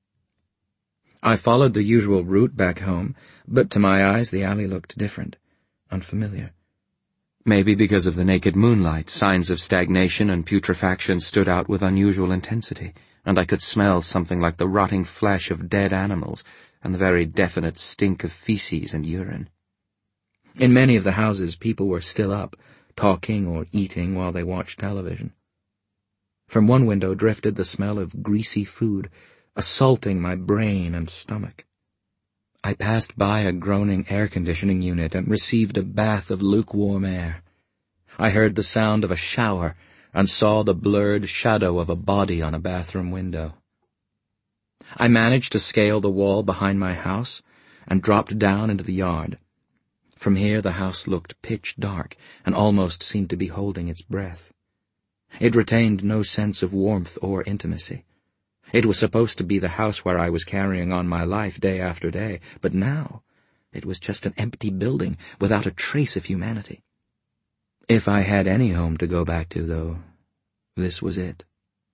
I followed the usual route back home, but to my eyes the alley looked different, unfamiliar. Maybe because of the naked moonlight, signs of stagnation and putrefaction stood out with unusual intensity, and I could smell something like the rotting flesh of dead animals and the very definite stink of feces and urine. In many of the houses, people were still up, talking or eating while they watched television. From one window drifted the smell of greasy food, assaulting my brain and stomach. I passed by a groaning air conditioning unit and received a bath of lukewarm air. I heard the sound of a shower and saw the blurred shadow of a body on a bathroom window. I managed to scale the wall behind my house and dropped down into the yard. From here the house looked pitch dark and almost seemed to be holding its breath. It retained no sense of warmth or intimacy. It was supposed to be the house where I was carrying on my life day after day, but now it was just an empty building without a trace of humanity. If I had any home to go back to, though, this was it.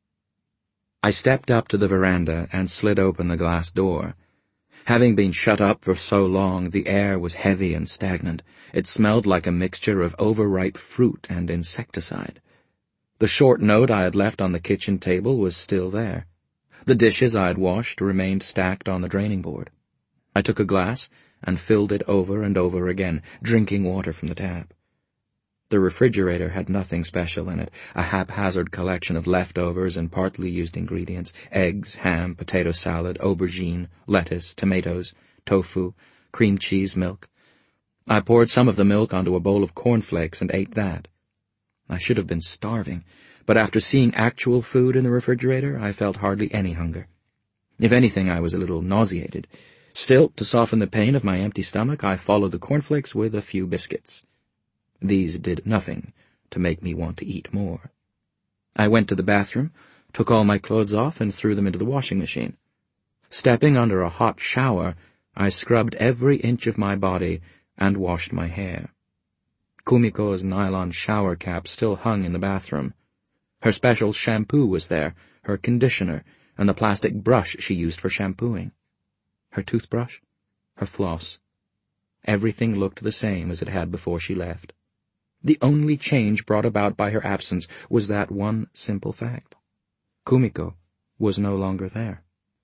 I stepped up to the veranda and slid open the glass door. Having been shut up for so long, the air was heavy and stagnant. It smelled like a mixture of overripe fruit and insecticide. The short note I had left on the kitchen table was still there. The dishes I had washed remained stacked on the draining board. I took a glass and filled it over and over again, drinking water from the tap. The refrigerator had nothing special in it, a haphazard collection of leftovers and partly used ingredients: eggs, ham, potato salad, aubergine, lettuce, tomatoes, tofu, cream cheese, milk. I poured some of the milk onto a bowl of cornflakes and ate that. I should have been starving, but after seeing actual food in the refrigerator, I felt hardly any hunger. If anything, I was a little nauseated. Still, to soften the pain of my empty stomach, I followed the cornflakes with a few biscuits. These did nothing to make me want to eat more. I went to the bathroom, took all my clothes off, and threw them into the washing machine. Stepping under a hot shower, I scrubbed every inch of my body and washed my hair. Kumiko's nylon shower cap still hung in the bathroom. Her special shampoo was there, her conditioner, and the plastic brush she used for shampooing. Her toothbrush, her floss. Everything looked the same as it had before she left. The only change brought about by her absence was that one simple fact. Kumiko was no longer there.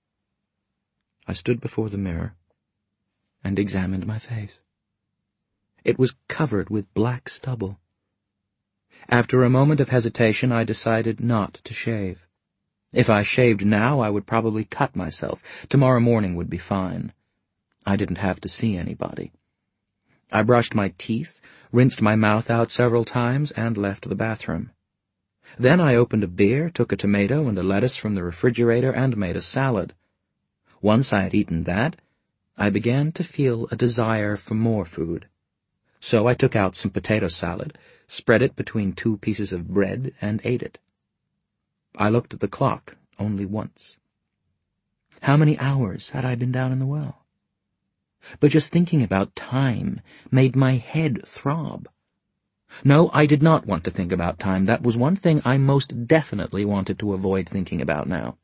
I stood before the mirror and examined my face. It was covered with black stubble. After a moment of hesitation, I decided not to shave. If I shaved now, I would probably cut myself. Tomorrow morning would be fine. I didn't have to see anybody. I brushed my teeth, rinsed my mouth out several times, and left the bathroom. Then I opened a beer, took a tomato and a lettuce from the refrigerator, and made a salad. Once I had eaten that, I began to feel a desire for more food. So I took out some potato salad, spread it between 2 pieces of bread, and ate it. I looked at the clock only once. How many hours had I been down in the well? But just thinking about time made my head throb. No, I did not want to think about time. That was one thing I most definitely wanted to avoid thinking about now.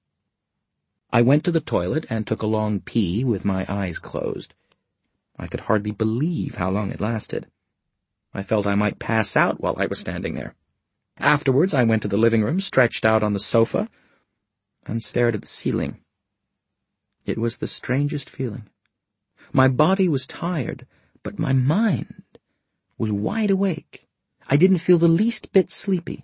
I went to the toilet and took a long pee with my eyes closed. I could hardly believe how long it lasted. I felt I might pass out while I was standing there. Afterwards, I went to the living room, stretched out on the sofa, and stared at the ceiling. It was the strangest feeling. My body was tired, but my mind was wide awake. I didn't feel the least bit sleepy.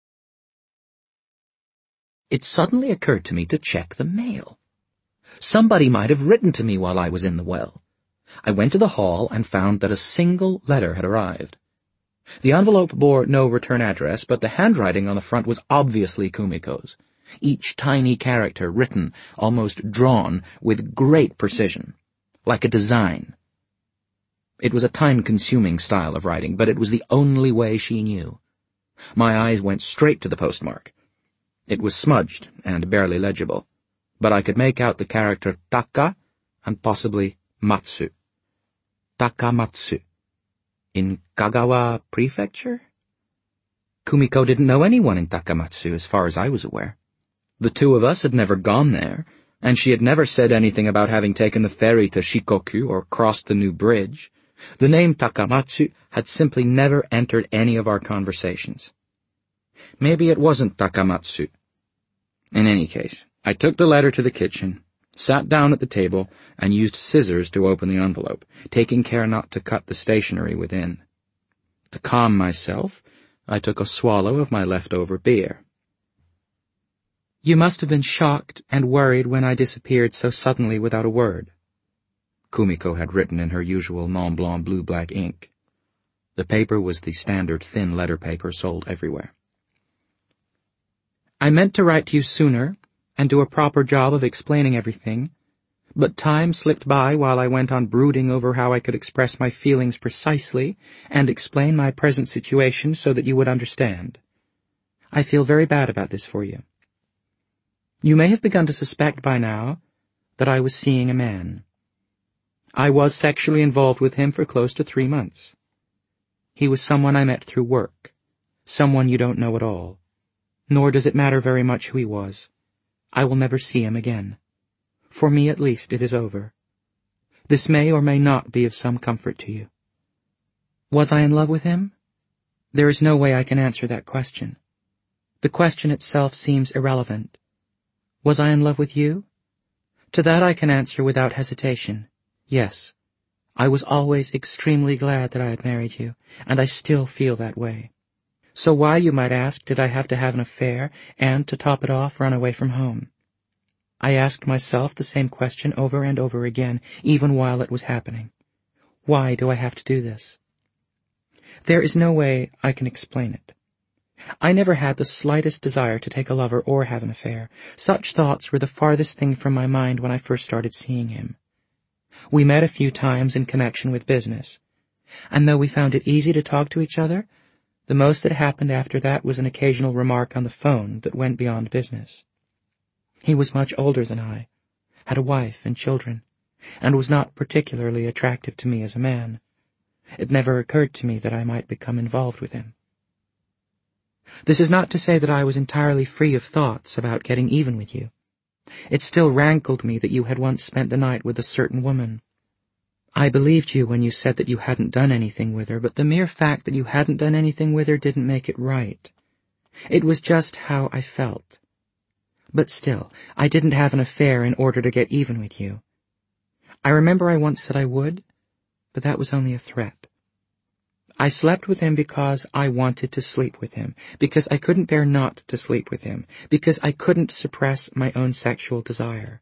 It suddenly occurred to me to check the mail. Somebody might have written to me while I was in the well. I went to the hall and found that a single letter had arrived. The envelope bore no return address, but the handwriting on the front was obviously Kumiko's, each tiny character written, almost drawn, with great precision, like a design. It was a time-consuming style of writing, but it was the only way she knew. My eyes went straight to the postmark. It was smudged and barely legible, but I could make out the character Taka and possibly Matsu. Takamatsu. In Kagawa Prefecture? Kumiko didn't know anyone in Takamatsu as far as I was aware. The two of us had never gone there, and she had never said anything about having taken the ferry to Shikoku or crossed the new bridge. The name Takamatsu had simply never entered any of our conversations. Maybe it wasn't Takamatsu. In any case, I took the letter to the kitchen, sat down at the table, and used scissors to open the envelope, taking care not to cut the stationery within. To calm myself, I took a swallow of my leftover beer. You must have been shocked and worried when I disappeared so suddenly without a word, Kumiko had written in her usual Mont Blanc blue-black ink. The paper was the standard thin letter paper sold everywhere. I meant to write to you sooner and do a proper job of explaining everything, but time slipped by while I went on brooding over how I could express my feelings precisely and explain my present situation so that you would understand. I feel very bad about this for you. You may have begun to suspect by now that I was seeing a man. I was sexually involved with him for close to 3 months. He was someone I met through work, someone you don't know at all. Nor does it matter very much who he was. I will never see him again. For me, at least, it is over. This may or may not be of some comfort to you. Was I in love with him? There is no way I can answer that question. The question itself seems irrelevant. Was I in love with you? To that I can answer without hesitation. Yes. I was always extremely glad that I had married you, and I still feel that way. So why, you might ask, did I have to have an affair and, to top it off, run away from home? I asked myself the same question over and over again, even while it was happening. Why do I have to do this? There is no way I can explain it. I never had the slightest desire to take a lover or have an affair. Such thoughts were the farthest thing from my mind when I first started seeing him. We met a few times in connection with business, and though we found it easy to talk to each other, the most that happened after that was an occasional remark on the phone that went beyond business. He was much older than I, had a wife and children, and was not particularly attractive to me as a man. It never occurred to me that I might become involved with him. This is not to say that I was entirely free of thoughts about getting even with you. It still rankled me that you had once spent the night with a certain woman. I believed you when you said that you hadn't done anything with her, but the mere fact that you hadn't done anything with her didn't make it right. It was just how I felt. But still, I didn't have an affair in order to get even with you. I remember I once said I would, but that was only a threat. I slept with him because I wanted to sleep with him, because I couldn't bear not to sleep with him, because I couldn't suppress my own sexual desire.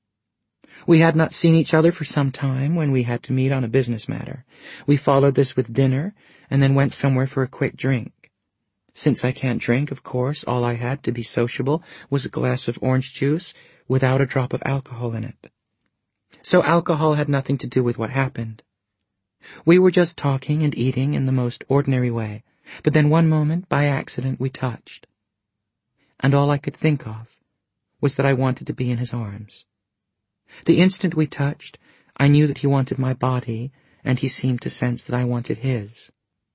We had not seen each other for some time when we had to meet on a business matter. We followed this with dinner, and then went somewhere for a quick drink. Since I can't drink, of course, all I had to be sociable was a glass of orange juice without a drop of alcohol in it. So alcohol had nothing to do with what happened. We were just talking and eating in the most ordinary way, but then one moment, by accident, we touched. And all I could think of was that I wanted to be in his arms. The instant we touched, I knew that he wanted my body, and he seemed to sense that I wanted his.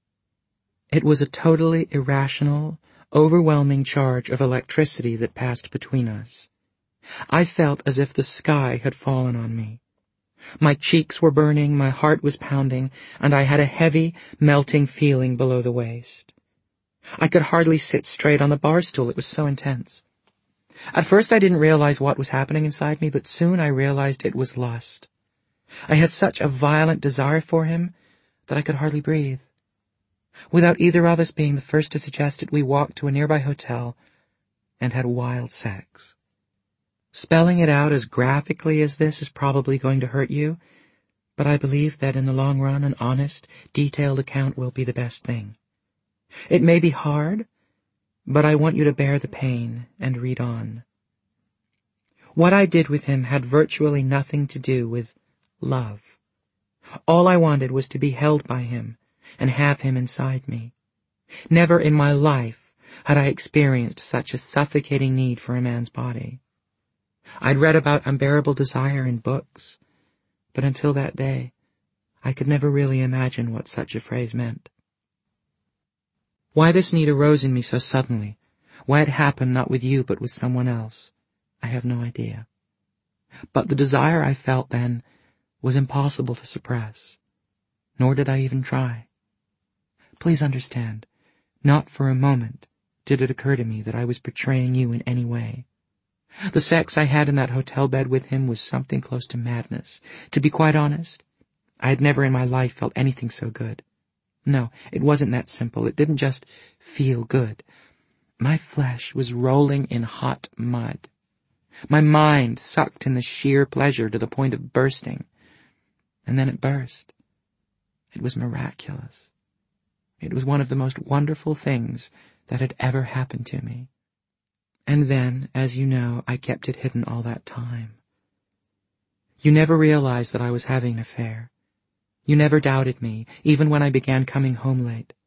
It was a totally irrational, overwhelming charge of electricity that passed between us. I felt as if the sky had fallen on me. My cheeks were burning, my heart was pounding, and I had a heavy, melting feeling below the waist. I could hardly sit straight on the bar stool, it was so intense. At first I didn't realize what was happening inside me, but soon I realized it was lust. I had such a violent desire for him that I could hardly breathe. Without either of us being the first to suggest it, we walked to a nearby hotel and had wild sex. Spelling it out as graphically as this is probably going to hurt you, but I believe that in the long run an honest, detailed account will be the best thing. It may be hard, but I want you to bear the pain and read on. What I did with him had virtually nothing to do with love. All I wanted was to be held by him and have him inside me. Never in my life had I experienced such a suffocating need for a man's body. I'd read about unbearable desire in books, but until that day, I could never really imagine what such a phrase meant. Why this need arose in me so suddenly, why it happened not with you but with someone else, I have no idea. But the desire I felt then was impossible to suppress, nor did I even try. Please understand, not for a moment did it occur to me that I was betraying you in any way. The sex I had in that hotel bed with him was something close to madness. To be quite honest, I had never in my life felt anything so good. No, it wasn't that simple. It didn't just feel good. My flesh was rolling in hot mud. My mind sucked in the sheer pleasure to the point of bursting. And then it burst. It was miraculous. It was one of the most wonderful things that had ever happened to me. And then, as you know, I kept it hidden all that time. You never realized that I was having an affair. You never doubted me, even when I began coming home late.